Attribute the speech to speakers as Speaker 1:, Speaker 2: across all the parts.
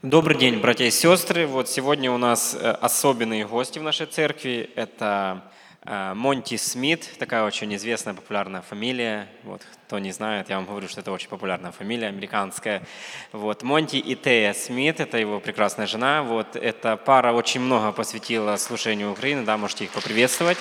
Speaker 1: Добрый день, братья и сестры. Вот сегодня у нас особенные гости в нашей церкви. Это Монти Смит, такая очень известная, популярная фамилия. Вот, кто не знает, я вам говорю, что это очень популярная фамилия, американская. Вот, Монти и Тея Смит, это его прекрасная жена. Вот, эта пара очень много посвятила служению Украины, да, можете их поприветствовать.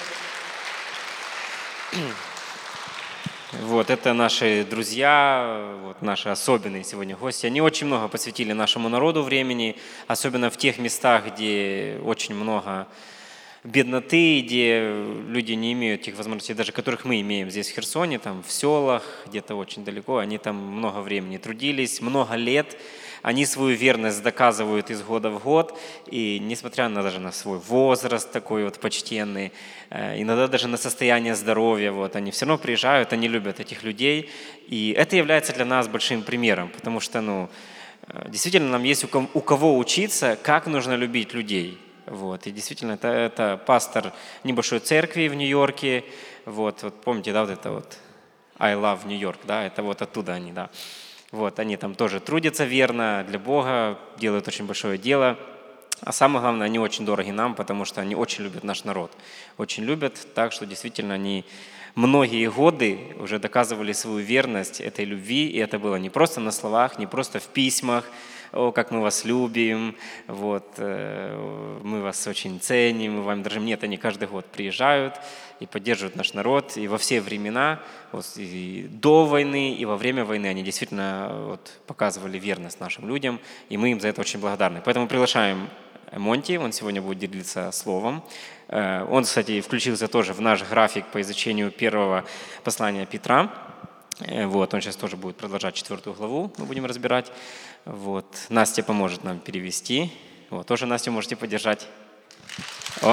Speaker 1: Вот, это наши друзья, вот, наши особенные сегодня гости. Они очень много посвятили нашему народу времени, особенно в тех местах, где очень много бедноты, где люди не имеют тех возможностей, даже которых мы имеем здесь в Херсоне, там в селах, где-то очень далеко. Они там много времени трудились, много лет. Они свою верность доказывают из года в год, и несмотря даже на свой возраст такой вот почтенный, иногда даже на состояние здоровья, вот, они все равно приезжают, они любят этих людей, и это является для нас большим примером, потому что, действительно, нам есть у кого учиться, как нужно любить людей. Вот, и действительно, это пастор небольшой церкви в Нью-Йорке, вот помните, да, вот это вот I love New York, да, это вот оттуда они, да. Вот, они там тоже трудятся верно для Бога, делают очень большое дело. А самое главное, они очень дороги нам, потому что они очень любят наш народ. Очень любят, так что действительно они многие годы уже доказывали свою верность этой любви. И это было не просто на словах, не просто в письмах, «О, как мы вас любим», вот, «Мы вас очень ценим, мы вам дорожим». Нет, они каждый год приезжают и поддерживают наш народ. И во все времена, вот, и до войны, и во время войны они действительно вот, показывали верность нашим людям, и мы им за это очень благодарны. Поэтому приглашаем Монти, он сегодня будет делиться словом. Он, кстати, включился тоже в наш график по изучению первого послания Петра. Вот, он сейчас тоже будет продолжать 4 главу, мы будем разбирать. Вот, Настя поможет нам перевести. Вот, тоже Настю можете поддержать. О.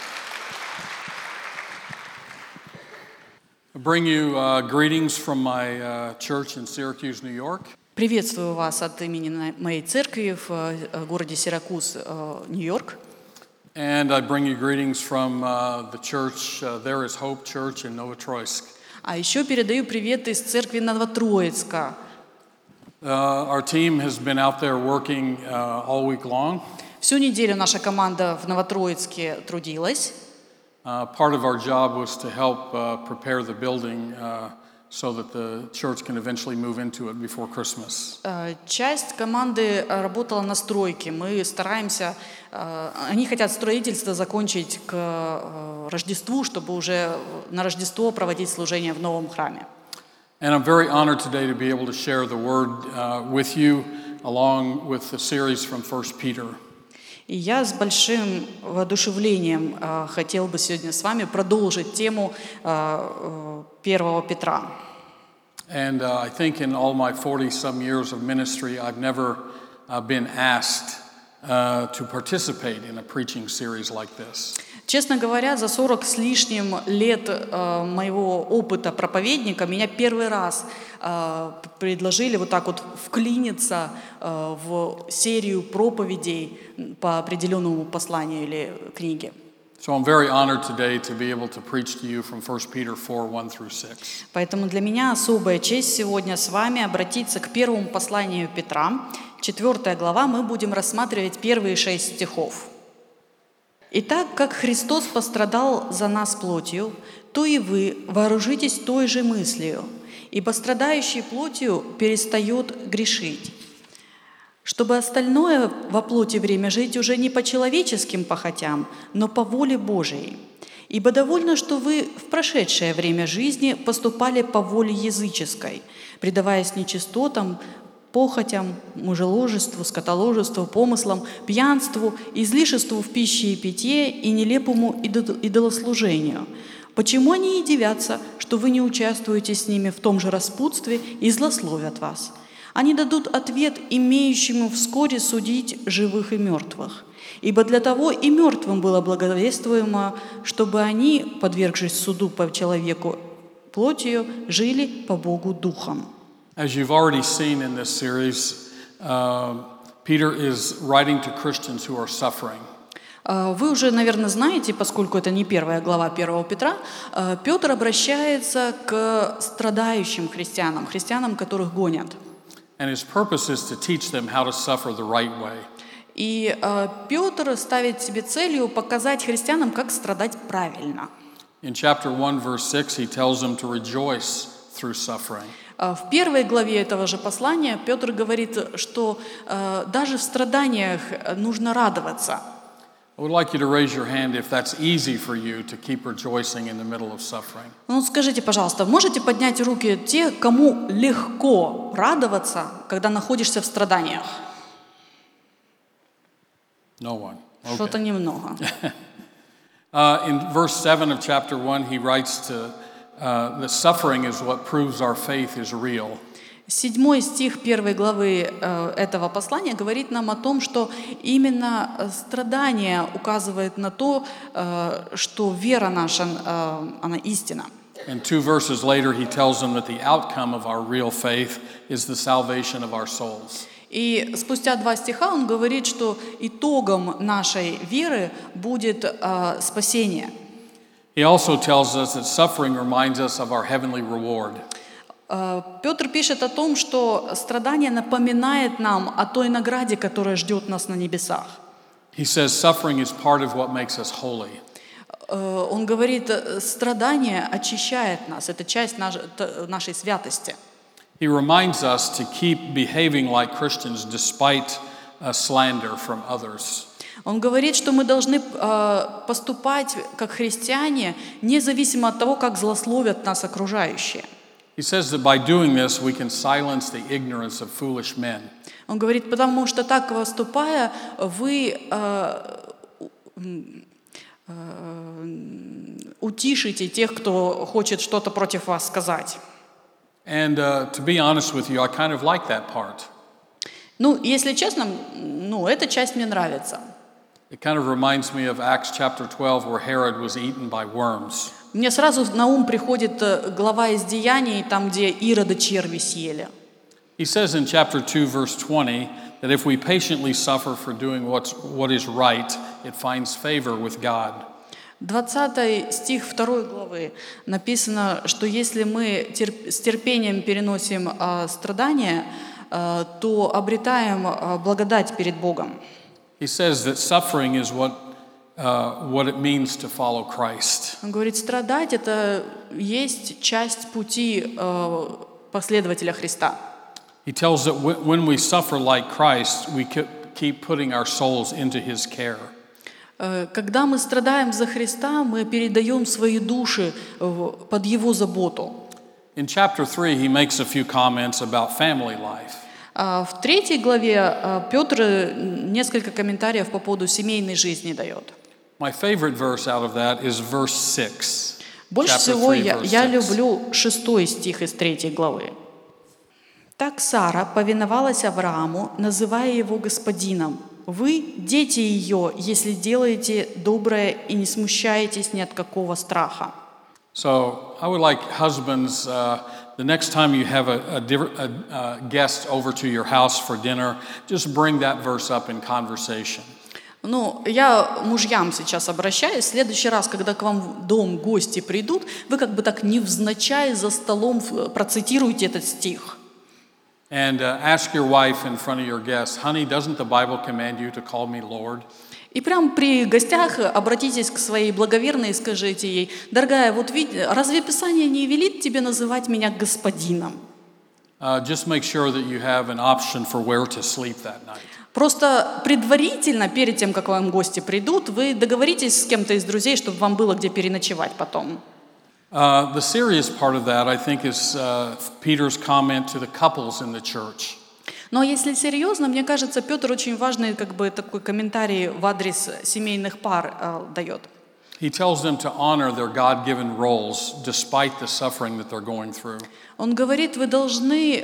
Speaker 2: Bring you greetings from my church in Syracuse, New York.
Speaker 3: Приветствую вас от имени моей церкви в городе Сиракуз, Нью-Йорк.
Speaker 2: And I bring you greetings from the church, There is Hope Church in Novotroysk.
Speaker 3: А еще передаю привет из церкви Новотроицка.
Speaker 2: Our team has been out there working all week long.
Speaker 3: Всю неделю наша команда в Новотроицке трудилась.
Speaker 2: Part of our job was to help prepare the building so that the church can eventually move into it before Christmas.
Speaker 3: Часть команды работала на стройке. Мы стараемся, они хотят строительство закончить к Рождеству, чтобы уже на Рождество проводить служение в новом храме.
Speaker 2: And I'm very honored today to be able to share the word with you along with the series from 1 Peter.
Speaker 3: И я с большим воодушевлением хотел бы сегодня с вами продолжить тему 1 Петра.
Speaker 2: And I think in all my 40-some years of ministry, I've never been asked to participate in a preaching series like this.
Speaker 3: Честно говоря, за 40 с лишним лет моего опыта проповедника меня первый раз предложили вот так вот вклиниться в серию проповедей по определенному посланию или книге.
Speaker 2: So I'm very honored today to be able to preach to you from 1 Peter 4:1-6.
Speaker 3: Поэтому для меня особая честь сегодня с вами обратиться к первому посланию Петра. 4 глава, мы будем рассматривать первые 6 стихов. «Итак, как Христос пострадал за нас плотью, то и вы вооружитесь той же мыслью, ибо страдающий плотью перестает грешить, чтобы остальное во плоти время жить уже не по человеческим похотям, но по воле Божией. Ибо довольно, что вы в прошедшее время жизни поступали по воле языческой, предаваясь нечистотам, похотям, мужеложеству, скотоложеству, помыслам, пьянству, излишеству в пище и питье и нелепому идолослужению. Почему они и дивятся, что вы не участвуете с ними в том же распутстве и злословят вас? Они дадут ответ имеющему вскоре судить живых и мертвых. Ибо для того и мертвым было благовествуемо, чтобы они, подвергшись суду по человеку плотью, жили по Богу духом».
Speaker 2: As you've already seen in this series, Peter is writing to Christians who are suffering.
Speaker 3: Вы уже, наверное, знаете, поскольку это не первая глава 1 Петра, Петр обращается к страдающим христианам, которых гонят.
Speaker 2: and his purpose is to teach them how to suffer the right way.
Speaker 3: И Петр ставит себе целью показать христианам, как страдать правильно.
Speaker 2: In chapter 1, verse 6, he tells them to rejoice through suffering.
Speaker 3: В первой главе этого же послания Петр говорит, что даже в страданиях нужно радоваться.
Speaker 2: I would like you to raise your hand if that's easy for you to keep rejoicing in the middle of suffering.
Speaker 3: Ну, скажите, пожалуйста, можете поднять руки те, кому легко радоваться, когда находишься в страданиях?
Speaker 2: No one.
Speaker 3: Что-то немного.
Speaker 2: In verse 7 of chapter 1, he writes that suffering is what proves our faith is real.
Speaker 3: 7 стих 1 главы этого послания говорит нам о том, что именно страдание указывает на то, что вера наша, она истина.
Speaker 2: And 2 verses later, he tells them that the outcome of our real faith is the salvation of our souls.
Speaker 3: И спустя 2 стиха он говорит, что итогом нашей веры будет спасение.
Speaker 2: He also tells us that suffering reminds us of our heavenly reward.
Speaker 3: Петр пишет о том, что страдание напоминает нам о той награде, которая ждет нас на небесах.
Speaker 2: He says suffering is part of what makes us holy.
Speaker 3: Он говорит, страдание очищает нас, это часть нашей святости.
Speaker 2: He reminds us to keep behaving like Christians despite slander from others.
Speaker 3: Он говорит, что мы должны поступать как христиане, независимо от того, как злословят нас окружающие.
Speaker 2: He says that by doing this, we can silence the ignorance of foolish men.
Speaker 3: Он говорит, потому что так поступая, вы утишите тех, кто хочет что-то против вас сказать.
Speaker 2: And to be honest with you, I kind of like that part.
Speaker 3: Ну, если честно, эта часть мне нравится.
Speaker 2: It kind of reminds me of Acts chapter 12, where Herod was eaten by worms.
Speaker 3: Мне сразу на ум приходит глава из Деяний, там, где Ирода черви съели.
Speaker 2: He says in chapter 2, verse 20, that if we patiently suffer for doing what is right, it finds favor with God.
Speaker 3: 20 стих 2 главы написано, что если мы с терпением переносим страдания, то обретаем благодать перед Богом.
Speaker 2: He says that suffering is what it means to follow Christ.
Speaker 3: Он говорит, страдать — это есть часть пути последователя Христа.
Speaker 2: He tells that when we suffer like Christ, we keep putting our souls into His care.
Speaker 3: Когда мы страдаем за Христа, мы передаем свои души под Его заботу.
Speaker 2: In chapter 3, he makes a few comments about family life.
Speaker 3: В 3 главе Петр несколько комментариев по поводу семейной жизни дает.
Speaker 2: My favorite verse out of that is verse 6.
Speaker 3: Больше всего я люблю 6 стих из 3 главы. «Так Сара повиновалась Аврааму, называя его господином. Вы, дети ее, если делаете доброе и не смущаетесь ни от какого страха».
Speaker 2: So I would like husbands, the next time you have a guest over to your house for dinner, just bring that verse up in conversation.
Speaker 3: Я мужьям сейчас обращаюсь. В следующий раз, когда к вам в дом гости придут, вы как бы так невзначай за столом процитируете этот стих.
Speaker 2: And ask your wife in front of your guests, honey, doesn't the Bible command you to call me Lord?
Speaker 3: И прям при гостях обратитесь к своей благоверной и скажите ей: дорогая, вот разве Писание не велит тебе называть меня господином?
Speaker 2: Just make sure that you have an option for where to sleep that night.
Speaker 3: Просто предварительно, перед тем, как вам гости придут, вы договоритесь с кем-то из друзей, чтобы вам было где переночевать потом.
Speaker 2: The serious part of that, I think, is Peter's comment to the couples in the church.
Speaker 3: Но если серьезно, мне кажется, Петр очень важный такой комментарий в адрес семейных пар дает.
Speaker 2: He tells them to honor their God-given roles despite the suffering that they're going through.
Speaker 3: Он говорит, вы должны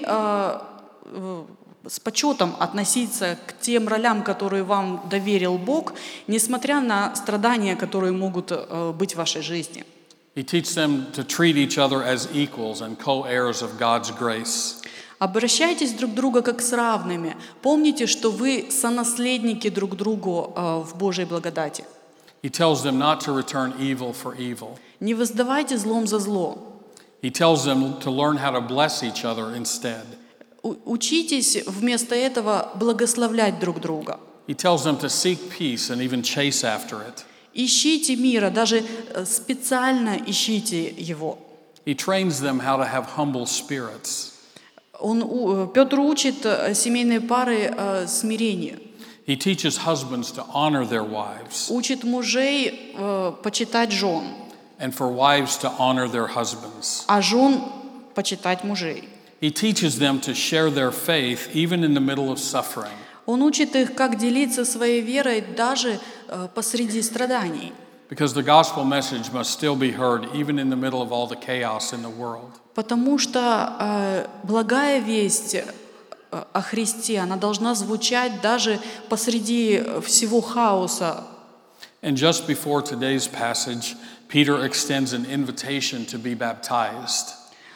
Speaker 3: с почетом относиться к тем ролям, которые вам доверил Бог, несмотря на страдания, которые могут быть в вашей жизни.
Speaker 2: He teaches them to treat each other as equals and co-heirs of God's grace.
Speaker 3: Обращайтесь друг к другу как с равными. Помните, что вы сонаследники друг другу в Божьей благодати.
Speaker 2: He tells them not to return evil for evil.
Speaker 3: Не воздавайте злом за зло.
Speaker 2: He tells them to learn how to bless each other instead.
Speaker 3: учитесь вместо этого благословлять друг друга.
Speaker 2: He tells them to seek peace and even chase after it.
Speaker 3: Ищите мира, даже специально ищите его.
Speaker 2: He trains them how to have humble spirits.
Speaker 3: Петр учит семейные пары смирению.
Speaker 2: He teaches husbands to honor their wives
Speaker 3: Учит мужей почитать жен,
Speaker 2: and for wives to honor their husbands.
Speaker 3: а жен почитать мужей.
Speaker 2: He teaches them to share their faith even in the middle of suffering.
Speaker 3: Он учит их, как делиться своей верой даже посреди страданий.
Speaker 2: Because the gospel message must still be heard even in the middle of all the chaos in the world.
Speaker 3: Потому что благая весть о Христе, она должна звучать даже посреди всего хаоса.
Speaker 2: And just before today's passage, Peter extends an invitation to be baptized.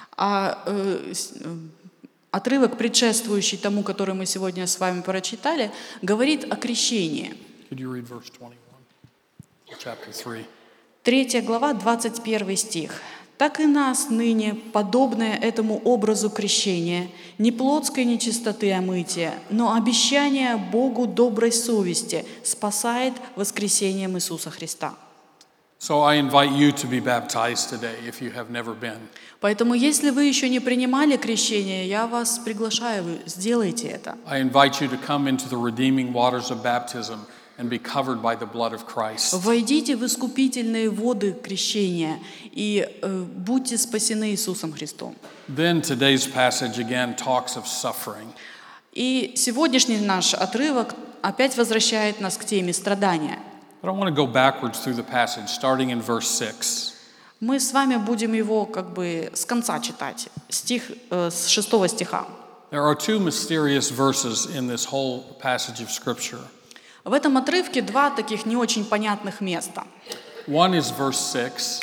Speaker 3: Отрывок, предшествующий тому, который мы сегодня с вами прочитали, говорит о крещении.
Speaker 2: Could you read verse 21? Chapter 3.
Speaker 3: 3 глава, 21 стих. «Так и нас ныне, подобное этому образу крещения, не плотской нечистоты омытия, но обещание Богу доброй совести спасает воскресением Иисуса Христа».
Speaker 2: So I invite you to be baptized today if you have never been.
Speaker 3: Поэтому, если вы еще не принимали крещение, я вас приглашаю, сделайте это.
Speaker 2: I invite you to come into the redeeming waters of baptism and be covered by the blood of Christ.
Speaker 3: Войдите в искупительные воды крещения и будьте спасены Иисусом Христом.
Speaker 2: Then today's passage again talks of suffering.
Speaker 3: И сегодняшний наш отрывок опять возвращает нас к теме страдания.
Speaker 2: But I want to go backwards through the passage, starting in verse 6.
Speaker 3: Мы с вами будем его как бы с конца читать, стих с 6 стиха.
Speaker 2: There are two mysterious verses in this whole passage of Scripture.
Speaker 3: В этом отрывке два таких не очень понятных места.
Speaker 2: One is verse 6.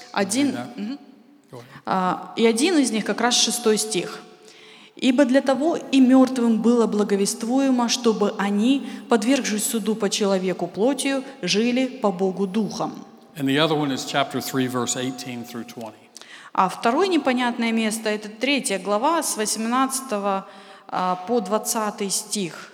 Speaker 3: И один из них как раз 6 стих. «Ибо для того и мертвым было благовествуемо, чтобы они, подвергшись суду по человеку плотью, жили по Богу духом».
Speaker 2: And the other one is chapter 3, verse 18 through 20.
Speaker 3: А второе непонятное место – это 3 глава с 18 по 20 стих.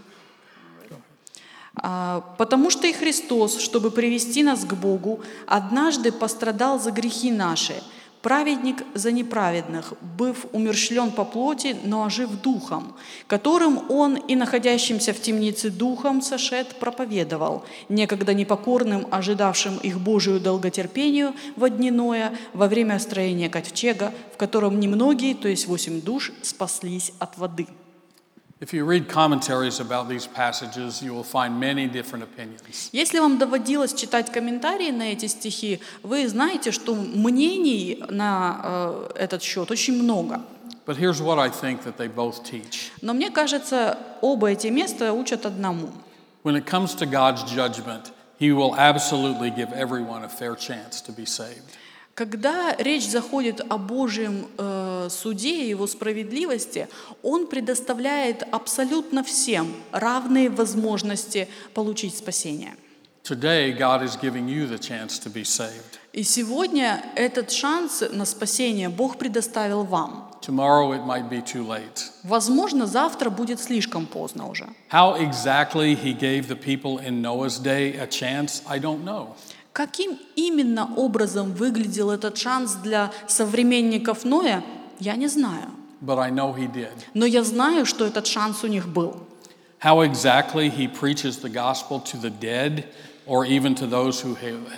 Speaker 3: «Потому что и Христос, чтобы привести нас к Богу, однажды пострадал за грехи наши, праведник за неправедных, быв умерщвлен по плоти, но ожив духом, которым он и находящимся в темнице духом сошед проповедовал, некогда непокорным, ожидавшим их Божию долготерпению во дни Ноя, во время строения ковчега, в котором немногие, то есть 8 душ, спаслись от воды».
Speaker 2: If you read commentaries about these passages, you will find many different opinions.
Speaker 3: Если вам доводилось читать комментарии на эти стихи, вы знаете, что мнений на этот счет очень много.
Speaker 2: But here's what I think that they both teach.
Speaker 3: Но мне кажется, оба эти места учат одному.
Speaker 2: When it comes to God's judgment, He will absolutely give everyone a fair chance to be saved.
Speaker 3: Когда речь заходит о Божьем суде и Его справедливости, Он предоставляет абсолютно всем равные возможности получить спасение.
Speaker 2: Today, God is giving you the chance to be saved.
Speaker 3: И сегодня этот шанс на спасение Бог предоставил вам.
Speaker 2: Tomorrow it might be too late.
Speaker 3: Возможно, завтра будет слишком поздно уже.
Speaker 2: How exactly He gave the people in Noah's day a chance, I don't know.
Speaker 3: Каким именно образом выглядел этот шанс для современников Ноя, я не знаю.
Speaker 2: But I know He did.
Speaker 3: Но я знаю, что этот шанс у них был.
Speaker 2: How exactly He preaches the gospel to the dead, or even to those who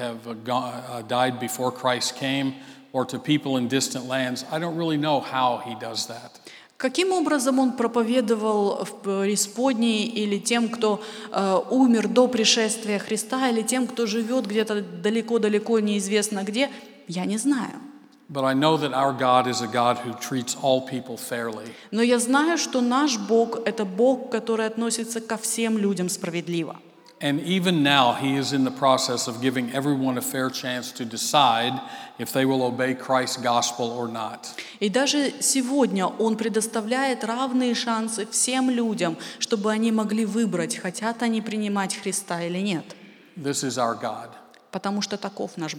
Speaker 2: have died before Christ came, or to people in distant lands, I don't really know how He does that.
Speaker 3: Каким образом он проповедовал в преисподней или тем, кто умер до пришествия Христа, или тем, кто живет где-то далеко-далеко неизвестно где, я не знаю.
Speaker 2: But I know that our God is a God who treats all people fairly.
Speaker 3: Но я знаю, что наш Бог – это Бог, который относится ко всем людям справедливо.
Speaker 2: And even now, He is in the process of giving everyone a fair chance to decide if they will obey Christ's gospel or not.
Speaker 3: И даже сегодня Он предоставляет равные шансы всем людям, чтобы они могли выбрать, хотят они принимать Христа или нет.
Speaker 2: This is our God.
Speaker 3: Потому что таков наш Бог.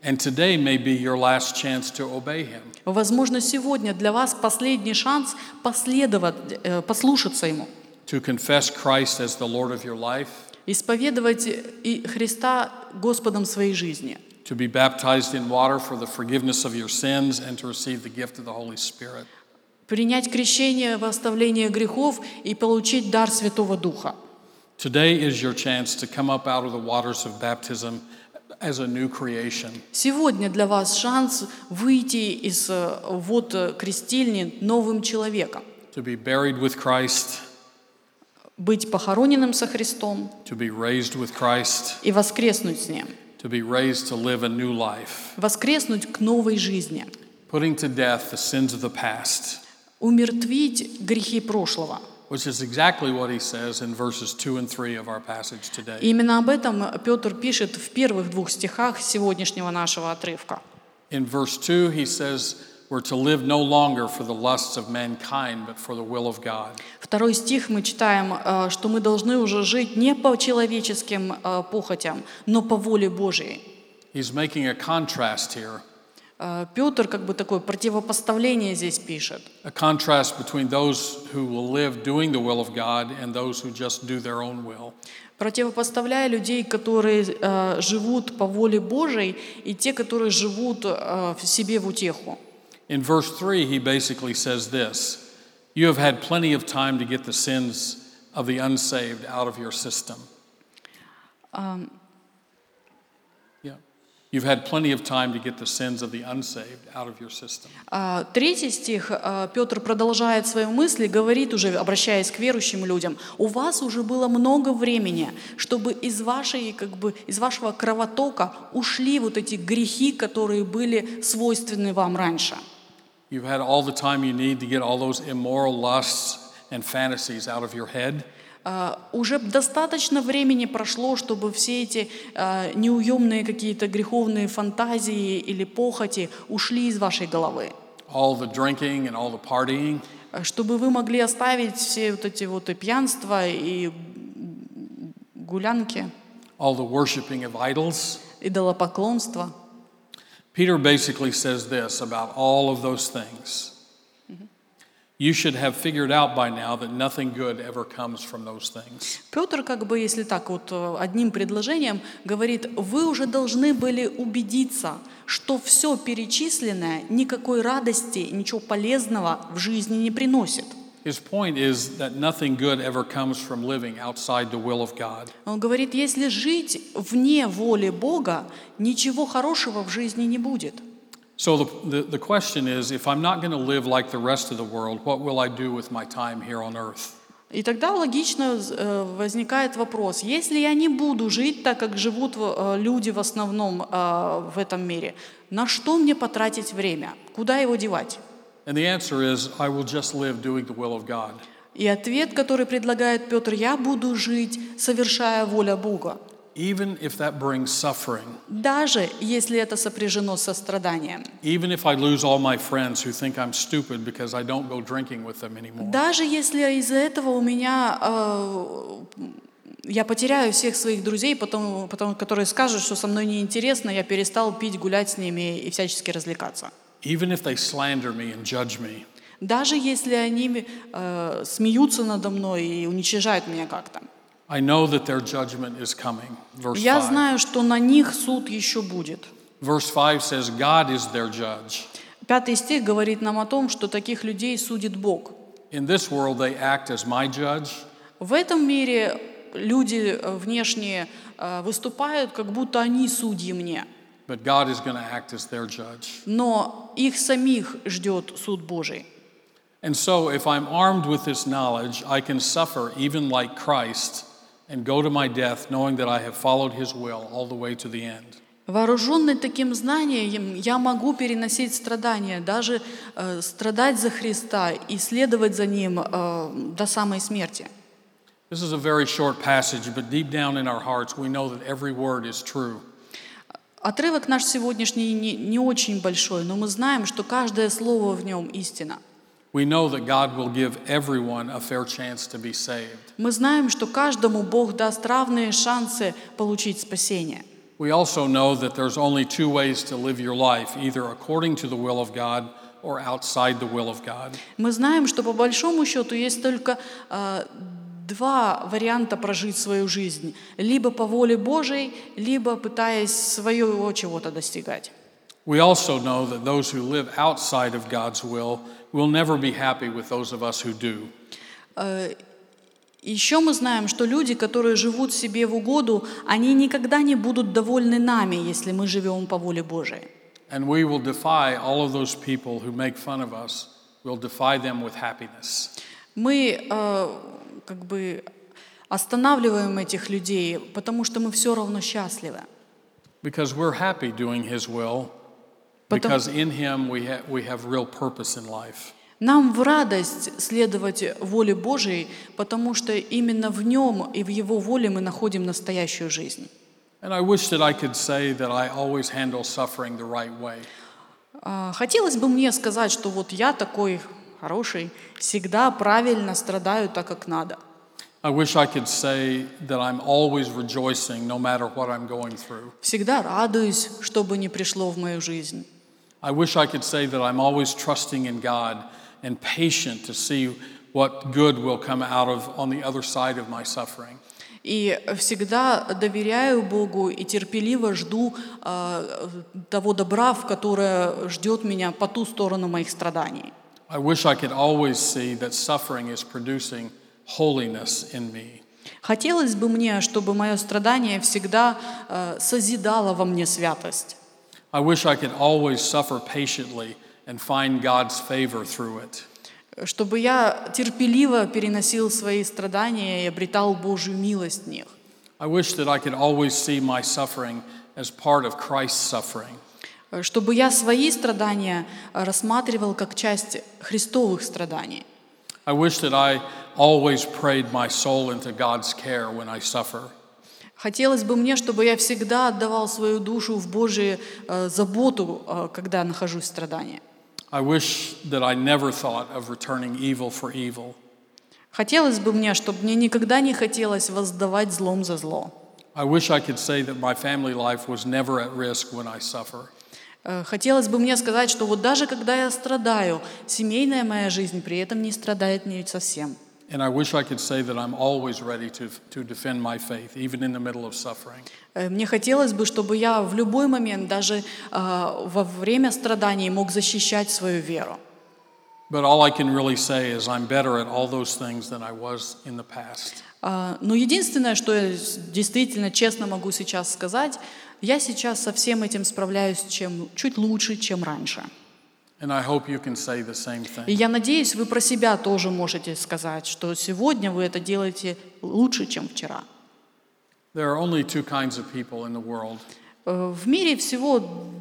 Speaker 2: And today may be your last chance to obey him.
Speaker 3: Возможно, сегодня для вас последний шанс послушаться Ему,
Speaker 2: To confess Christ as the Lord of your life,
Speaker 3: исповедовать и Христа Господом своей жизни,
Speaker 2: to be baptized in water for the forgiveness of your sins, and to receive the gift of the Holy Spirit.
Speaker 3: принять крещение во оставление грехов и получить дар Святого Духа.
Speaker 2: Today is your chance to come up out of the waters of baptism as a new creation.
Speaker 3: Сегодня для вас шанс выйти из вод крестильни новым человеком,
Speaker 2: To be buried with Christ,
Speaker 3: быть похороненным со Христом
Speaker 2: to be raised with Christ,
Speaker 3: и воскреснуть с Ним,
Speaker 2: to be raised to live a new life,
Speaker 3: воскреснуть к новой жизни,
Speaker 2: putting to death the sins of the past,
Speaker 3: умертвить грехи прошлого.
Speaker 2: which is exactly what he says in verses 2 and 3 of our passage today.
Speaker 3: Именно об этом Петр пишет в первых 2 стихах сегодняшнего нашего отрывка.
Speaker 2: In verse 2, he says, we're to live no longer for the lusts of mankind, but for the will of God.
Speaker 3: 2 стих мы читаем, что мы должны уже жить не по человеческим похотям, но по воле Божией.
Speaker 2: He's making a contrast here,
Speaker 3: Петр как бы такое противопоставление здесь пишет.
Speaker 2: a contrast between those who will live doing the will of God and those who just do their own will.
Speaker 3: Противопоставляя людей, которые живут по воле Божией, и те, которые живут в себе в утеху.
Speaker 2: In verse 3, he basically says this: you have had plenty of time to get the sins of the unsaved out of your system. You've had plenty of time to get the sins of the unsaved out of your system.
Speaker 3: 3 стих, Петр продолжает свою мысль, говорит уже, обращаясь к верующим людям: у вас уже было много времени, чтобы из вашего кровотока ушли вот эти грехи, которые были свойственны вам раньше.
Speaker 2: You've had all the time you need to get all those immoral lusts and fantasies out of your head.
Speaker 3: Уже достаточно времени прошло, чтобы все эти неуемные какие-то греховные фантазии или похоти ушли из вашей головы.
Speaker 2: All the drinking and all the partying.
Speaker 3: Чтобы вы могли оставить все вот эти вот и пьянства, и гулянки,
Speaker 2: All the worshiping of idols.
Speaker 3: идолопоклонство.
Speaker 2: Peter basically says this about all of those things. You should have figured out by now that nothing good ever comes from those things.
Speaker 3: Петр, если так вот одним предложением говорит: вы уже должны были убедиться, что все перечисленное никакой радости, ничего полезного в жизни не приносит.
Speaker 2: His point is that nothing good ever comes from living outside the will of God.
Speaker 3: Он говорит, если жить вне воли Бога, ничего хорошего в жизни не будет.
Speaker 2: So the question is, if I'm not going to live like the rest of the world, what will I do with my time here on earth?
Speaker 3: И тогда логично возникает вопрос: если я не буду жить так, как живут люди в основном в этом мире, на что мне потратить время? Куда его девать?
Speaker 2: And the answer is, I will just live doing the will of God.
Speaker 3: И ответ, который предлагает Петр: я буду жить, совершая волю Бога.
Speaker 2: Even if that brings suffering.
Speaker 3: Даже если это сопряжено со страданием.
Speaker 2: Even if I lose all my friends who think I'm stupid because I don't go drinking with them anymore.
Speaker 3: Даже если из-за этого у меня я потеряю всех своих друзей, которые скажут, что со мной неинтересно, я перестал пить, гулять с ними и всячески развлекаться.
Speaker 2: Even if they slander me and judge me.
Speaker 3: Даже если они смеются надо мной и уничижают меня как-то.
Speaker 2: I know that their judgment is coming. Verse 5.
Speaker 3: Я знаю, что на них суд еще будет.
Speaker 2: Verse 5 says, God is their judge.
Speaker 3: 5 стих говорит нам о том, что таких людей судит Бог.
Speaker 2: In this world they act as my judge.
Speaker 3: В этом мире люди внешние выступают, как будто они судьи мне.
Speaker 2: But God is going to act as their judge.
Speaker 3: Но их самих ждет суд Божий.
Speaker 2: And so if I'm armed with this knowledge, I can suffer even like Christ and go to my death knowing that I have followed his will all the way to the end.
Speaker 3: Вооруженный таким знанием, я могу переносить страдания, даже страдать за Христа и следовать за Ним до самой смерти.
Speaker 2: This is a very short passage, but deep down in our hearts we know that every word is true.
Speaker 3: Отрывок наш сегодняшний не очень большой, но мы знаем, что каждое слово в нем истина.
Speaker 2: We know that God will give everyone a fair chance to be saved.
Speaker 3: Мы знаем, что каждому Бог даст равные шансы получить спасение.
Speaker 2: We also know that there's only two ways to live your life, either according to the will of God or outside the will of God.
Speaker 3: Мы знаем, что по большому счету есть только два варианта прожить свою жизнь. Либо по воле Божией, либо пытаясь своего чего-то достигать.
Speaker 2: We also know that those who live outside of God's will never be happy with those of us who do.
Speaker 3: Еще мы знаем, что люди, которые живут себе в угоду, они никогда не будут довольны нами, если мы живем по воле Божией.
Speaker 2: And we will defy all of those people who make fun of us. We'll defy them with happiness.
Speaker 3: Мы останавливаем этих людей, потому что мы все равно счастливы.
Speaker 2: Because we're happy doing His will. Because in Him we have real purpose in life.
Speaker 3: Нам в радость следовать воле Божией, потому что именно в Нем и в Его воле мы находим настоящую жизнь.
Speaker 2: And I wish that I could say that I always handle suffering the right way.
Speaker 3: Хотелось бы мне сказать, что вот я такой хороший, всегда правильно страдаю так, как надо.
Speaker 2: I wish I could say that I'm always rejoicing no matter what I'm going through.
Speaker 3: Всегда радуюсь, что бы ни пришло в мою жизнь.
Speaker 2: I wish I could say that I'm always trusting in God and patient to see what good will come out of on the other side of my suffering.
Speaker 3: И всегда доверяю Богу и терпеливо жду того добра, которое ждет меня по ту сторону моих страданий.
Speaker 2: I wish I could always see that suffering is producing holiness in me.
Speaker 3: Хотелось бы мне, чтобы мое страдание всегда созидало во мне святость.
Speaker 2: I wish I could always suffer patiently and find God's favor through it.
Speaker 3: Чтобы я терпеливо переносил свои страдания и обретал Божью милость в них.
Speaker 2: I wish that I could always see my suffering as part of Christ's suffering.
Speaker 3: Чтобы я свои страдания рассматривал как часть Христовых страданий.
Speaker 2: I wish that I always prayed my soul into God's care when I suffer.
Speaker 3: Хотелось бы мне, чтобы я всегда отдавал свою душу в Божью заботу, когда нахожусь в страдании.
Speaker 2: I wish that I never thought of returning evil for evil.
Speaker 3: Хотелось бы мне, чтобы мне никогда не хотелось воздавать злом за зло.
Speaker 2: I wish I could say that my family life was never at risk when I suffer.
Speaker 3: Хотелось бы мне сказать, что вот даже когда я страдаю, семейная моя жизнь при этом не страдает не совсем.
Speaker 2: And I wish I could say that I'm always ready to defend my faith, even in the middle of suffering.
Speaker 3: Мне хотелось бы, чтобы я в любой момент, даже во время страданий, мог защищать свою веру.
Speaker 2: But all I can really say is I'm better at all those things than I was in the past.
Speaker 3: Но единственное, что я действительно честно могу сейчас сказать, я сейчас со всем этим справляюсь чуть лучше, чем раньше.
Speaker 2: And I hope you can say the same thing.
Speaker 3: И я надеюсь, вы про себя тоже можете сказать, что сегодня вы это делаете лучше, чем вчера.
Speaker 2: There are only two kinds of people in the world.
Speaker 3: В мире всего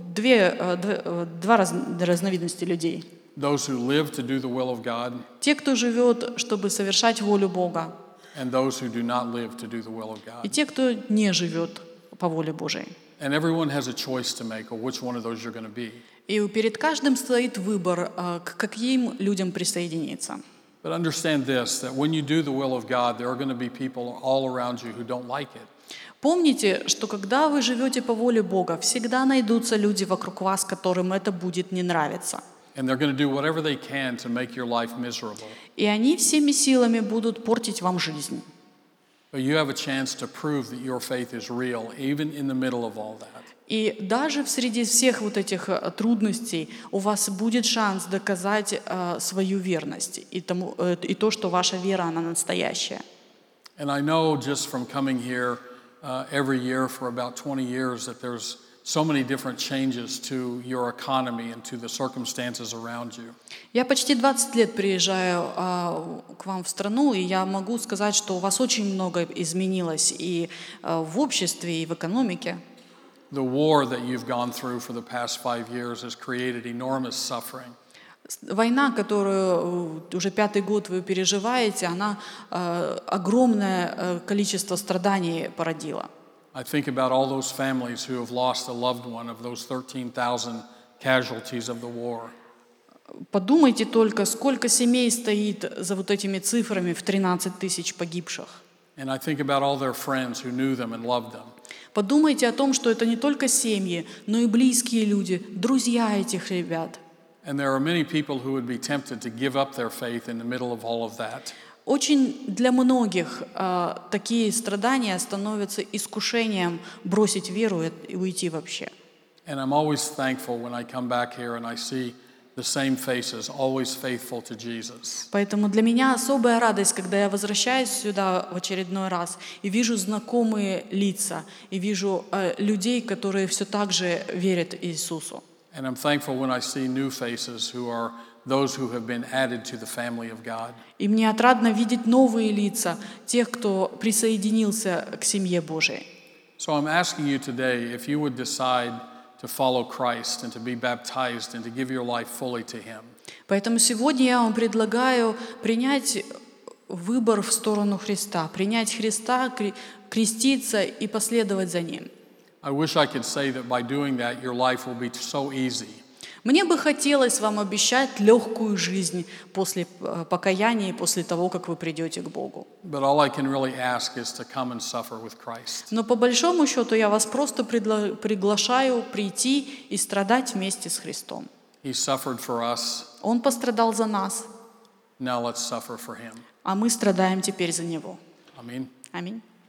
Speaker 3: два разновидности людей.
Speaker 2: Those who live to do the will of God,
Speaker 3: Те, кто живет, чтобы совершать волю Бога,
Speaker 2: and those who do not live to do the will of
Speaker 3: и
Speaker 2: God.
Speaker 3: те, кто не живет по воле Божией.
Speaker 2: And everyone has a choice to make of which one of those you're going to be.
Speaker 3: И перед каждым стоит выбор, к каким людям присоединиться.
Speaker 2: But understand this, that when you do the will of God, there are going to be people all around you who don't like it.
Speaker 3: Помните, что когда вы живете по воле Бога, всегда найдутся люди вокруг вас, которым это будет не нравиться.
Speaker 2: And they're going to do whatever they can to make your life miserable.
Speaker 3: И они всеми силами будут портить вам жизнь.
Speaker 2: But you have a chance to prove that your faith is real, even in the middle of all that.
Speaker 3: И даже среди всех вот этих трудностей у вас будет шанс доказать свою верность и то, что ваша вера, она настоящая.
Speaker 2: And I know just from coming here every year for about 20 years that there's so many different changes to your economy and to the circumstances around you.
Speaker 3: Я почти 20 лет приезжаю к вам в страну, и я могу сказать, что у вас очень много изменилось и в обществе, и в экономике.
Speaker 2: The war that you've gone through for the past 5 years has created enormous suffering.
Speaker 3: Война, которую уже 5-й год вы переживаете, она огромное количество страданий породила.
Speaker 2: I think about all those families who have lost a loved one of those 13,000 casualties of the war.
Speaker 3: Подумайте только, сколько семей стоит за вот этими цифрами в 13 тысяч погибших.
Speaker 2: And I think about all their friends who knew them and loved them.
Speaker 3: Подумайте о том, что это не только семьи, но и близкие люди, друзья этих ребят.
Speaker 2: And there are many people who would be tempted to give up their faith in the middle of all of that.
Speaker 3: Очень для многих такие страдания становятся искушением бросить веру и уйти вообще.
Speaker 2: And I'm always thankful when I come back here and I see the same faces, always faithful to Jesus.
Speaker 3: Поэтому для меня особая радость, когда я возвращаюсь сюда в очередной раз и вижу знакомые лица, и вижу людей, которые все так же верят Иисусу.
Speaker 2: And I'm thankful when I see new faces who are those who have been added to the family of God.
Speaker 3: И мне отрадно видеть новые лица, тех, кто присоединился к семье Божией.
Speaker 2: So I'm asking you today if you would decide to follow Christ and to be baptized and to give your life fully to Him.
Speaker 3: Поэтому сегодня я вам предлагаю принять выбор в сторону Христа, принять Христа, креститься и последовать за Ним.
Speaker 2: I wish I could say that by doing that your life will be so easy.
Speaker 3: Мне бы хотелось вам обещать легкую жизнь после покаяния и после того, как вы придете к Богу.
Speaker 2: But all I can really ask is to come and suffer with Christ.
Speaker 3: Но по большому счету я вас просто приглашаю прийти и страдать вместе с Христом.
Speaker 2: He suffered for us.
Speaker 3: Он пострадал за нас,
Speaker 2: Now let's suffer for Him.
Speaker 3: а мы страдаем теперь за Него.
Speaker 2: Amen.
Speaker 3: Аминь.